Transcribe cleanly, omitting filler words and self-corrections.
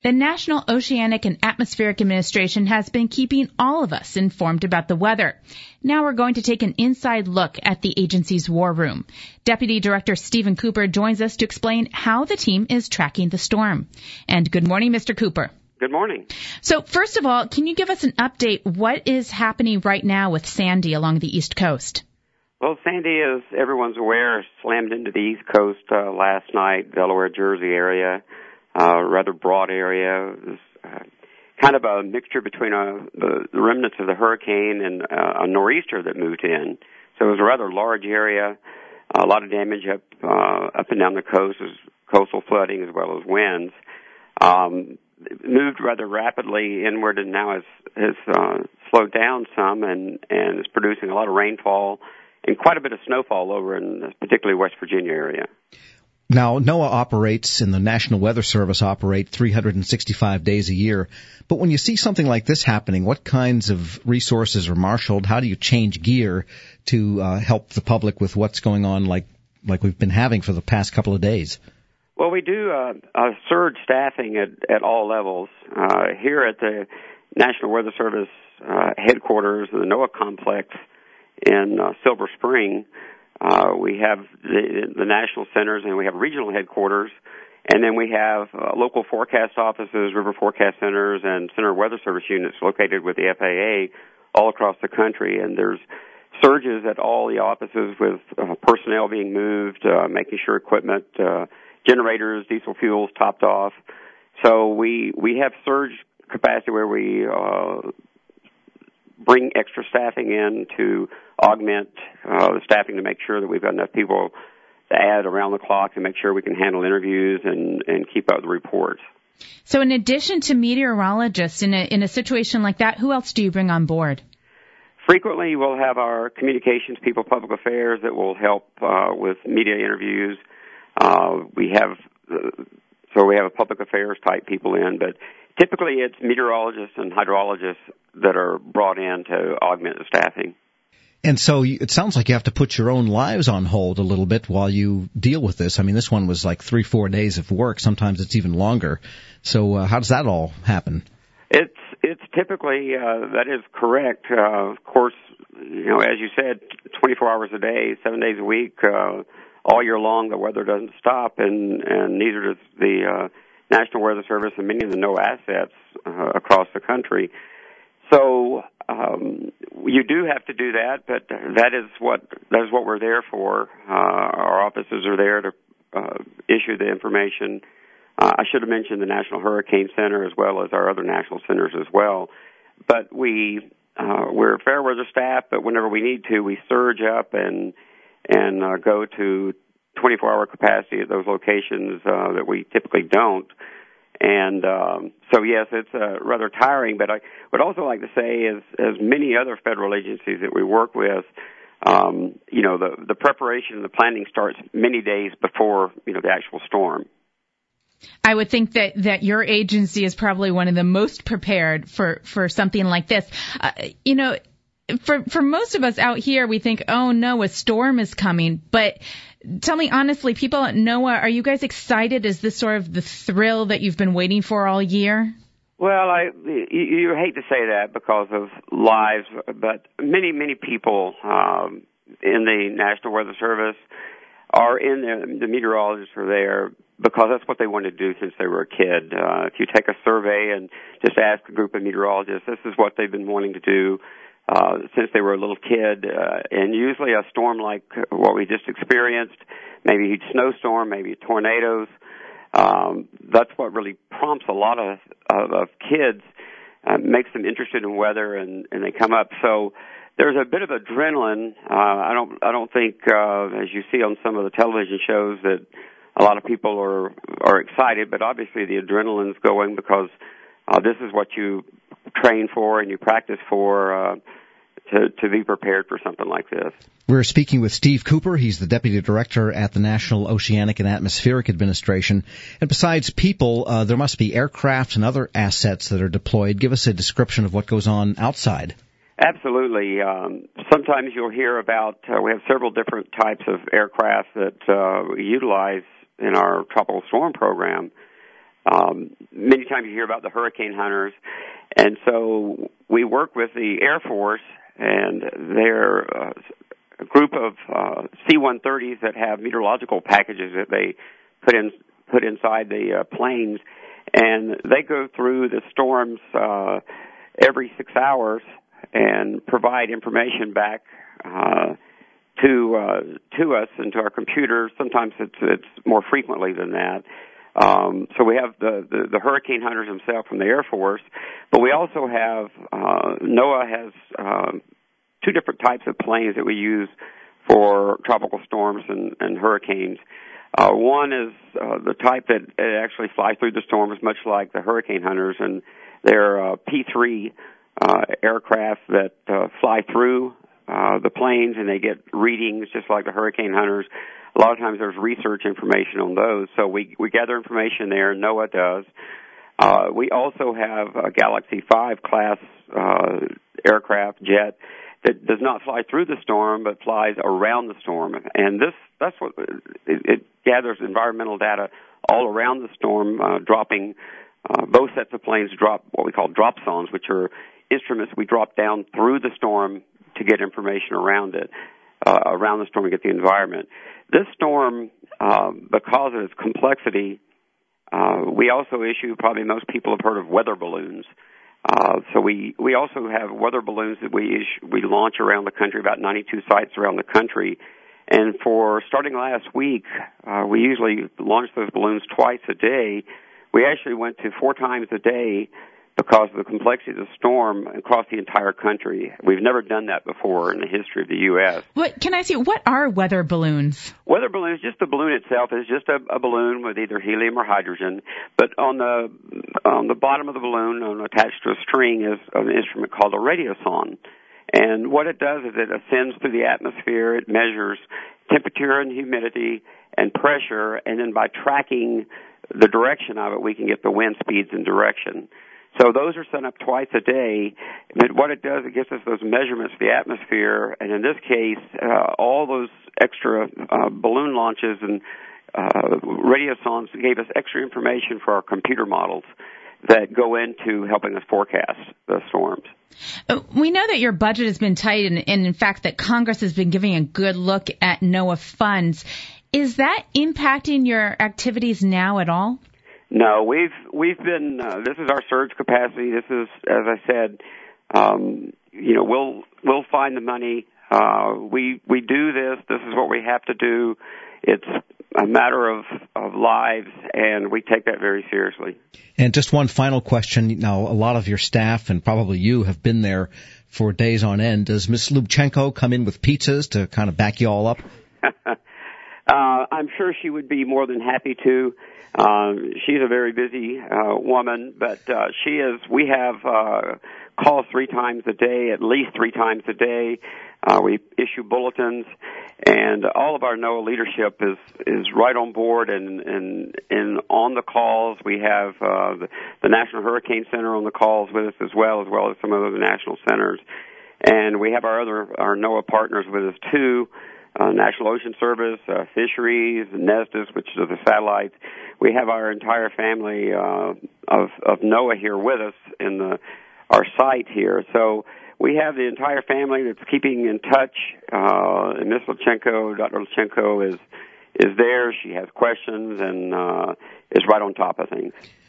The National Oceanic and Atmospheric Administration has been keeping all of us informed about the weather. Now we're going to take an inside look at the agency's war room. Deputy Director Stephen Cooper joins us to explain how the team is tracking the storm. And good morning, Mr. Cooper. Good morning. So first of all, can you give us an update? What is happening right now with Sandy along the East Coast? Well, Sandy, as everyone's aware, slammed into the East Coast last night, Delaware, Jersey area, rather broad area. It was kind of a mixture between the remnants of the hurricane and a nor'easter that moved in. So it was a rather large area, a lot of damage up and down the coast, coastal flooding as well as winds. It moved rather rapidly inward and now has slowed down some and is producing a lot of rainfall and quite a bit of snowfall over in particularly West Virginia area. Now, NOAA operates and the National Weather Service operate 365 days a year. But when you see something like this happening, what kinds of resources are marshaled? How do you change gear to help the public with what's going on like we've been having for the past couple of days? Well, we do surge staffing at all levels. Here at the National Weather Service headquarters, the NOAA complex in Silver Spring, we have the national centers and we have regional headquarters, and then we have local forecast offices, river forecast centers, and center weather service units located with the FAA all across the country. And there's surges at all the offices with personnel being moved, making sure equipment, generators, diesel fuels topped off. So we have surge capacity where we bring extra staffing in to augment the staffing to make sure that we've got enough people to add around the clock to make sure we can handle interviews and keep up the reports. So in addition to meteorologists in a situation like that, who else do you bring on board? Frequently we'll have our communications people, public affairs that will help with media interviews. We have a public affairs type people in, but typically it's meteorologists and hydrologists that are brought in to augment the staffing. And so it sounds like you have to put your own lives on hold a little bit while you deal with this. I mean, this one was like 3-4 days of work. Sometimes it's even longer. So how does that all happen? It's typically, that is correct. Of course, as you said, 24 hours a day, 7 days a week, all year long, the weather doesn't stop, and neither does the National Weather Service and many of the NOAA assets across the country. So you do have to do that, but that is what we're there for. Our offices are there to issue the information. I should have mentioned the National Hurricane Center as well as our other national centers as well. But we're fair weather staff, but whenever we need to, we surge up and go to 24-hour capacity at those locations that we typically don't. And so, yes, it's rather tiring, but I would also like to say, as many other federal agencies that we work with, the preparation and the planning starts many days before, the actual storm. I would think that your agency is probably one of the most prepared for something like this. For most of us out here, we think, oh, no, a storm is coming. But tell me honestly, people at NOAA, are you guys excited? Is this sort of the thrill that you've been waiting for all year? Well, you hate to say that because of lives, but many, many people in the National Weather Service are in there, the meteorologists are there because that's what they wanted to do since they were a kid. If you take a survey and just ask a group of meteorologists, this is what they've been wanting to do since they were a little kid, and usually a storm like what we just experienced, maybe a huge snowstorm, maybe tornadoes, that's what really prompts a lot of kids, makes them interested in weather, and they come up. So there's a bit of adrenaline. I don't think, as you see on some of the television shows, that a lot of people are excited, but obviously the adrenaline's going because this is what you train for and you practice for to be prepared for something like this. We're speaking with Steve Cooper. He's the Deputy Director at the National Oceanic and Atmospheric Administration. And besides people, there must be aircraft and other assets that are deployed. Give us a description of what goes on outside. Absolutely. Sometimes you'll hear about, we have several different types of aircraft that we utilize in our tropical storm program. Many times you hear about the hurricane hunters, and so we work with the Air Force, and they're a group of C-130s that have meteorological packages that they put inside the planes, and they go through the storms every 6 hours and provide information back to us and to our computers. Sometimes it's more frequently than that. So we have the hurricane hunters themselves from the Air Force, but we also have NOAA has two different types of planes that we use for tropical storms and hurricanes. One is the type that actually fly through the storms, much like the hurricane hunters, and they're P-3 aircraft that fly through the planes, and they get readings just like the hurricane hunters. A lot of times there's research information on those, so we gather information there. NOAA does. We also have a Galaxy 5 class aircraft jet that does not fly through the storm but flies around the storm, and that's what it gathers environmental data all around the storm, dropping. Both sets of planes drop what we call drop zones, which are instruments we drop down through the storm to get information around it, around the storm to get the environment. This storm, because of its complexity, we also issue, probably most people have heard of weather balloons. So we also have weather balloons that we launch around the country, about 92 sites around the country. And for starting last week, we usually launch those balloons twice a day. We actually went to 4 times a day because of the complexity of the storm across the entire country. We've never done that before in the history of the U.S. Can I ask you, what are weather balloons? Weather balloons, just the balloon itself is just a balloon with either helium or hydrogen. But on the bottom of the balloon, attached to a string, is an instrument called a radiosonde. And what it does is it ascends through the atmosphere. It measures temperature and humidity and pressure, and then by tracking the direction of it, we can get the wind speeds and direction. So those are set up twice a day. And what it does, it gives us those measurements of the atmosphere, and in this case, all those extra balloon launches and radiosondes gave us extra information for our computer models that go into helping us forecast the storms. We know that your budget has been tight, and in fact that Congress has been giving a good look at NOAA funds. Is that impacting your activities now at all? No, we've been. This is our surge capacity. This is, as I said, we'll find the money. We do this. This is what we have to do. It's a matter of lives, and we take that very seriously. And just one final question. Now, a lot of your staff and probably you have been there for days on end. Does Ms. Lubchenco come in with pizzas to kind of back you all up? I'm sure she would be more than happy to. She's a very busy woman, but we have calls 3 times a day, at least 3 times a day. We issue bulletins, and all of our NOAA leadership is right on board and on the calls. We have the National Hurricane Center on the calls with us as well as some of the national centers. And we have our NOAA partners with us too. National Ocean Service, Fisheries, Nestis, which are the satellites. We have our entire family of NOAA here with us in our site here. So we have the entire family that's keeping in touch. And Ms. Lubchenco, Dr. Lubchenco is there. She has questions and is right on top of things.